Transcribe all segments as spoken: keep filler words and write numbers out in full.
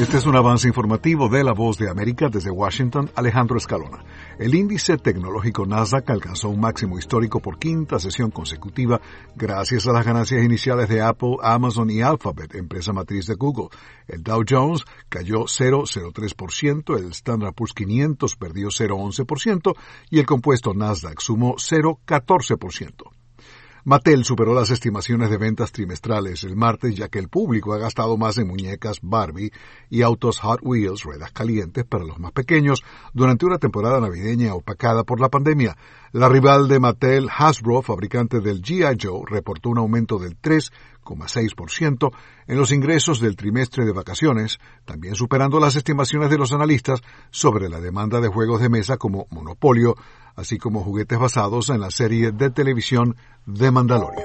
Este es un avance informativo de La Voz de América desde Washington, Alejandro Escalona. El índice tecnológico Nasdaq alcanzó un máximo histórico por quinta sesión consecutiva gracias a las ganancias iniciales de Apple, Amazon y Alphabet, empresa matriz de Google. El Dow Jones cayó cero punto cero tres por ciento, el Standard and Poor's quinientos perdió cero punto once por ciento y el compuesto Nasdaq sumó cero punto catorce por ciento. Mattel superó las estimaciones de ventas trimestrales el martes, ya que el público ha gastado más en muñecas Barbie y autos Hot Wheels, ruedas calientes para los más pequeños, durante una temporada navideña opacada por la pandemia. La rival de Mattel, Hasbro, fabricante del G I Joe, reportó un aumento del tres coma seis por ciento en los ingresos del trimestre de vacaciones, también superando las estimaciones de los analistas sobre la demanda de juegos de mesa como Monopolio, así como juguetes basados en la serie de televisión The Mandalorian.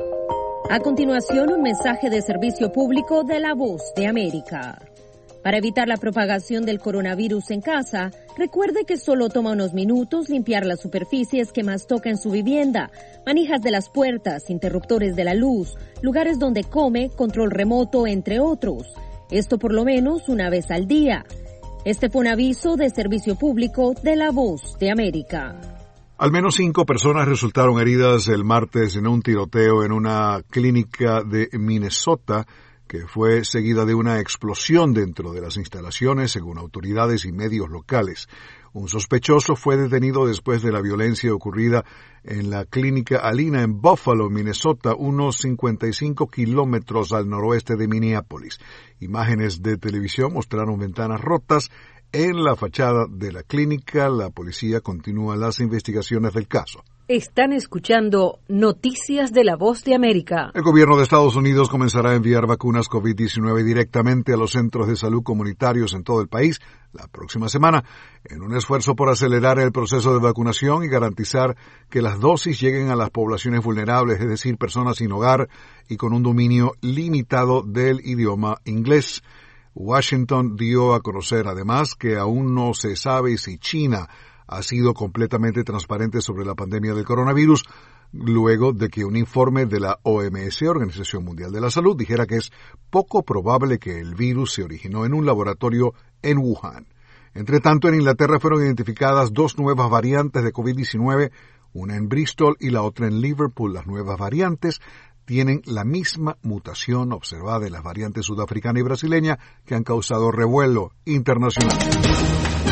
A continuación, un mensaje de servicio público de La Voz de América. Para evitar la propagación del coronavirus en casa, recuerde que solo toma unos minutos limpiar las superficies que más toca en su vivienda, manijas de las puertas, interruptores de la luz, lugares donde come, control remoto, entre otros. Esto por lo menos una vez al día. Este fue un aviso de servicio público de La Voz de América. Al menos cinco personas resultaron heridas el martes en un tiroteo en una clínica de Minnesota, que fue seguida de una explosión dentro de las instalaciones, según autoridades y medios locales. Un sospechoso fue detenido después de la violencia ocurrida en la clínica Alina en Buffalo, Minnesota, unos cincuenta y cinco kilómetros al noroeste de Minneapolis. Imágenes de televisión mostraron ventanas rotas en la fachada de la clínica. La policía continúa las investigaciones del caso. Están escuchando Noticias de La Voz de América. El gobierno de Estados Unidos comenzará a enviar vacunas COVID diecinueve directamente a los centros de salud comunitarios en todo el país la próxima semana, en un esfuerzo por acelerar el proceso de vacunación y garantizar que las dosis lleguen a las poblaciones vulnerables, es decir, personas sin hogar y con un dominio limitado del idioma inglés. Washington dio a conocer además que aún no se sabe si China ha sido completamente transparente sobre la pandemia del coronavirus, luego de que un informe de la O M S, Organización Mundial de la Salud, dijera que es poco probable que el virus se originó en un laboratorio en Wuhan. Entre tanto, en Inglaterra fueron identificadas dos nuevas variantes de COVID diecinueve, una en Bristol y la otra en Liverpool. Las nuevas variantes tienen la misma mutación observada en las variantes sudafricana y brasileña que han causado revuelo internacional.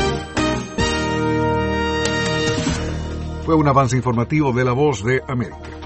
Fue un avance informativo de La Voz de América.